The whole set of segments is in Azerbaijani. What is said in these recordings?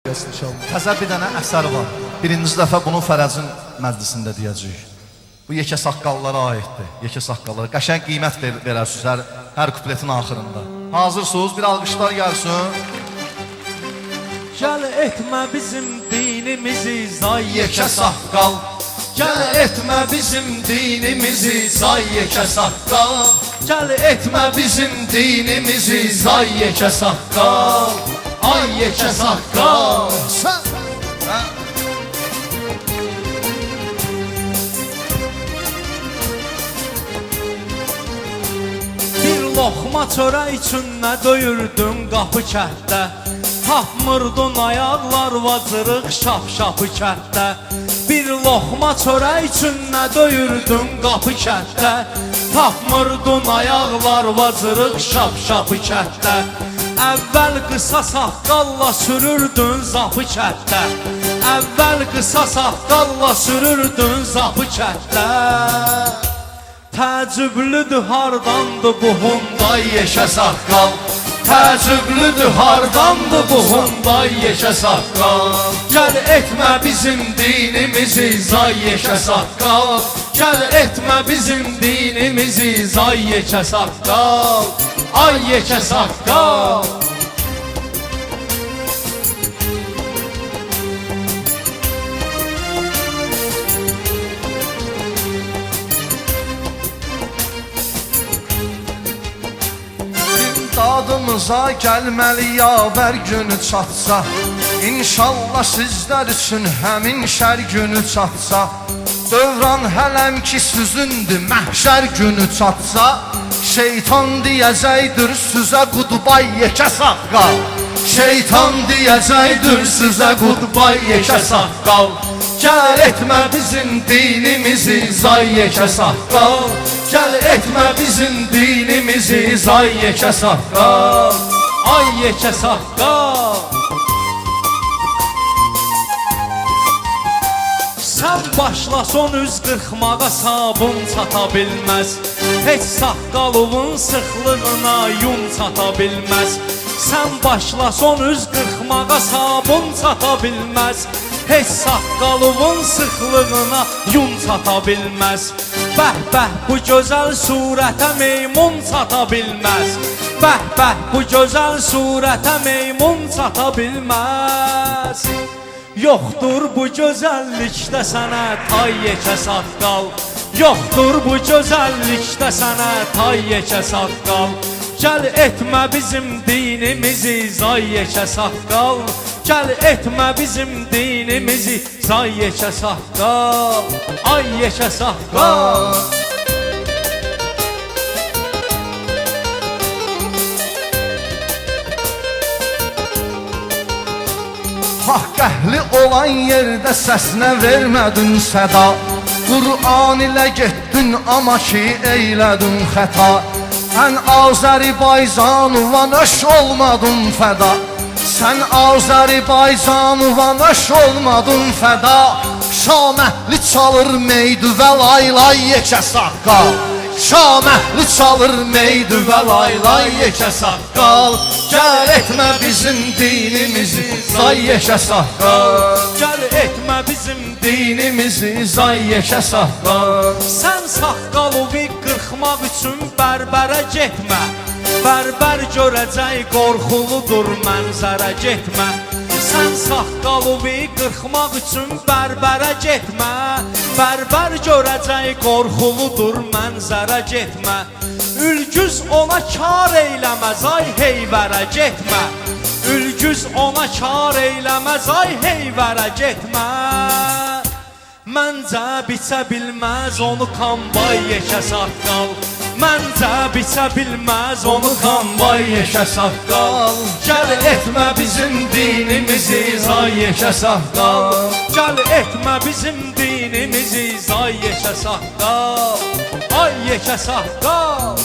Təzə bir dənə əsər var. Birinci dəfə bunu Fərəcin məclisində deyəcəyik. Bu yekə saqqallara aiddir. Yekə saqqallara. Qəşəng qiymət verərsiniz hər kupletin axırında. Hazırsınız? Bir alqışlar gəlsin. Gəl etmə bizim dinimizi zay Yekə saqqal. Gəl etmə bizim dinimizi zay yekə saqqal. Gəl etmə bizim dinimizi zay yekə saqqal. Ay yekə saqqal. Bir loxma çörək üçün nə döyürdün qapı kənddə. Tapmırdın ayaqlar vacırıq şap-şapı kənddə. Bir loxma çörək üçün nə döyürdün qapı kənddə. Tapmırdın ayaqlar vacırıq şap-şapı kənddə. Əvvəl qısa saqqalla sürürdün zapı kənddə. Əvvəl qısa saqqalla sürürdün zapı kənddə. Təəccüblüdür hardandır bu hunday Yekə saqqal. Təəccüblüdür hardandır bu hunday yekə saqqal. Gəl etmə bizim dinimizi zay yekə saqqal. Gəl etmə bizim dinimizi zay yekə saqqal. Ay yekə saqqal. Dadımıza gəlməli yavər günü çatsa. İnşallah sizlər üçün həmin şər günü çatsa. Dövran hələm ki süzündü məhşər günü çatsa. Şeytan deyəcəkdir sizə qudbay yekə saqqal. Şeytan deyəcəkdir sizə qudbay yekə saqqal. Gəl etmə bizim dinimizi zay yekə saqqal. Gəl etmə bizim dinimizi zay yekə saqqal. Ay yekə saqqal. Sən başla son üz qırxmağa sabun çata bilməz. Heç saqqalının sıxlığına yun çata bilməz. Sən başla son üz qırxmağa sabun çata bilməz. Heç saqqalının sıxlığına yun çata bilməz. Bəh-bəh bu gözəl surətə meymun çata bilməz. Bəh-bəh bu gözəl surətə meymun çata bilməz. Yoxdur bu gözəllikdə sənə tay yekə saqqal. Yoxdur bu gözəllikdə sənə tay yekə saqqal. Gəl etmə bizim dinimizi zay yekə saqqal. Gəl etmə bizim dinimizi zay yekə saqqal. Ay yekə saqqal. Haqq əhli olan yerdə səsinə vermədin səda. Qur'an ilə getdin amma ki eylədin xəta. Sən Azərbaycanuva nöş olmadın fəda. Sən Azərbaycanuva nöş olmadın fəda. Şaməhli çalır meydu və laylay yekə saqqal. Şaməhli çalır meydu və laylay yekə saqqal. Gəl etmə bizim dinimizi zay yekə saqqal. Gəl etmə bizim dinimizi zay yekə saqqal. Sən saqqalıvi qırxmaq üçün bərbərə getmə. Bərbər görəcək qorxuludur mənzərə getmə. Sən saqqalıvi qırxmaq üçün bərbərə getmə. Bərbər görəcək qorxuludur mənzərə getmə. Ülgüz ona kar eyləməz ay heyvərə getmə. Ülgüz ona kar eyləməz ay heyvərə getmə. Məncə biçə bilməz onu kanbay yekə saqqal. Məncə biçə bilməz onu kanbay yekə saqqal. Gəl etmə bizim dinimizi zay yekə saqqal. Gəl etmə bizim dinimizi zay yekə saqqal. Ay yekə saqqal.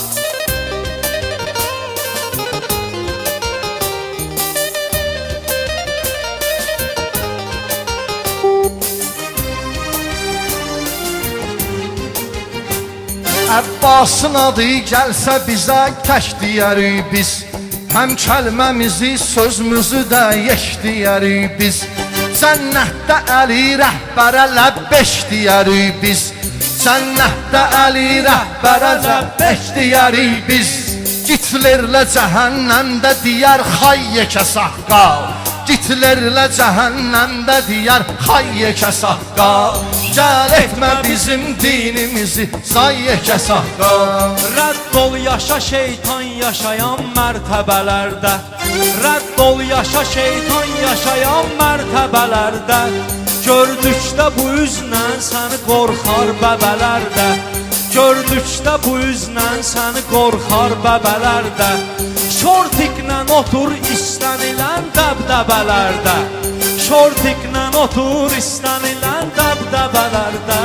Əbbasın adı gəlsə bizə tək deyərik biz. Həm kəlməmizi, sözümüzü də yeş deyərik biz. Cənnətdə Əli rəhbərə ləbbeş deyərik biz. Cənnətdə Əli rəhbərə ləbbeş deyərik biz. Gitlerlə cəhənnəmdə deyər xay yekə saqqal. Gitlerlə cəhənnəmdə deyər xay yekə saqqal. Gəl etmə bizim dinimizi, say yekə saqqal. Rədd ol yaşa şeytan yaşayan mərtəbələrdə. Rədd ol yaşa şeytan yaşayan mərtəbələrdə. Gördükdə bu üzlə səni qorxar bəbələrdə. Gördükdə bu üzlə səni qorxar bəbələrdə. Şortiklə otur istənilən dəbdəbələrdə. Şortiklə otur istənilən dəbdəbələrdə.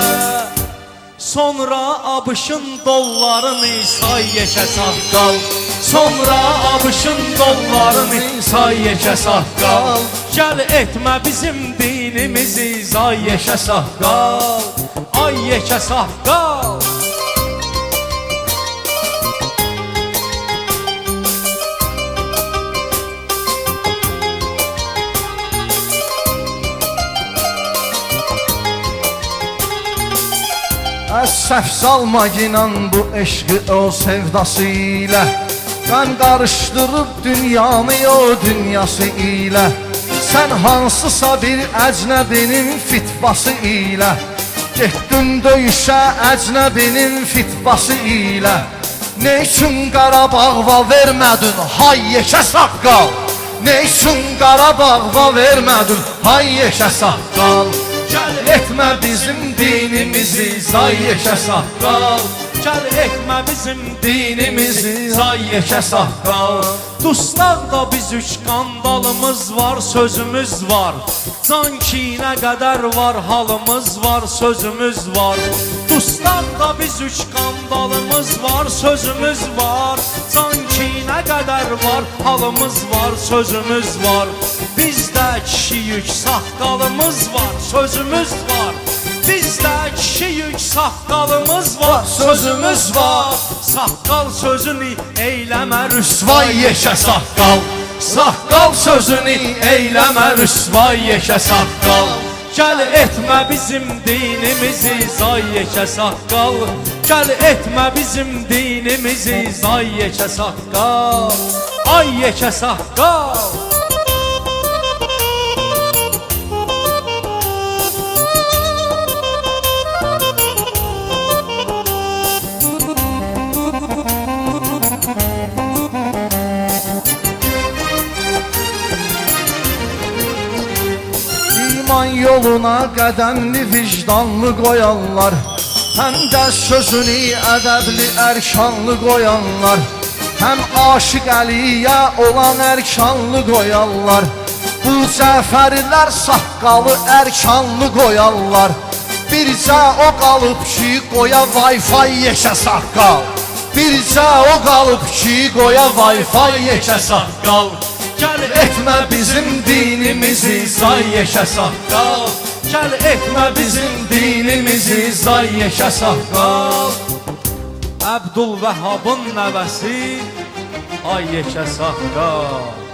Sonra abışın dollarını say yekə saqqal. Sonra abışın dollarını say yekə saqqal. Gəl etmə bizim dinimizi, say yekə saqqal. Ay yekə saqqal. Səhv salma inan bu eşqi o sevdası ilə. Qan qarışdırıb dünyanı o dünyası ilə. Sən hansısa bir əcnəbinin fitvası ilə. Getdin döyüşə əcnəbinin fitvası ilə. Ne üçün Qarabağva vermədin hay yekə saqqal. Ne üçün Qarabağva vermədin hay yekə saqqal. Gəl etmə bizim dinimizi, say yekə saqqal. Gəl etmə bizim dinimizi, say yekə saqqal. Dustaqda biz üç qandalımız var, sözümüz var. Can kinə qədər var, halımız var, sözümüz var. Dustaqda biz üç qandalımız var, sözümüz var. Can kinə qədər var, halımız var, sözümüz var. Bizdə kişi yük saqqalımız var, sözümüz var. Bizdə kişi yük saqqalımız var, sözümüz var. Saqqal sözünü eyləmə rüsvay yekə saqqal. Saqqal sözünü eyləmə rüsvay yekə saqqal. Gəl etmə bizim dinimizi, say yekə saqqal. Gəl etmə bizim dinimizi, say yekə saqqal. Ay yekə saqqal. İman yoluna qədəmli vicdanlı qoyanlar. Həm də sözünü ədəbli ərkanlı qoyanlar. Həm aşıq Əliyə olan ərkanlı qoyanlar. Bu cəfərlər saqqalı ərkanlı qoyanlar. Bircə o qalıb ki qoya Wi-Fi yekə saqqal. Bircə o qalıb ki qoya Wi-Fi yekə saqqal. Gəl etmə bizim dinimizi, say yekə saqqal. Gəl etmə bizim dinimizi, say yekə saqqal. Əbdülvəhabın nəvəsi, ay yekə saqqal.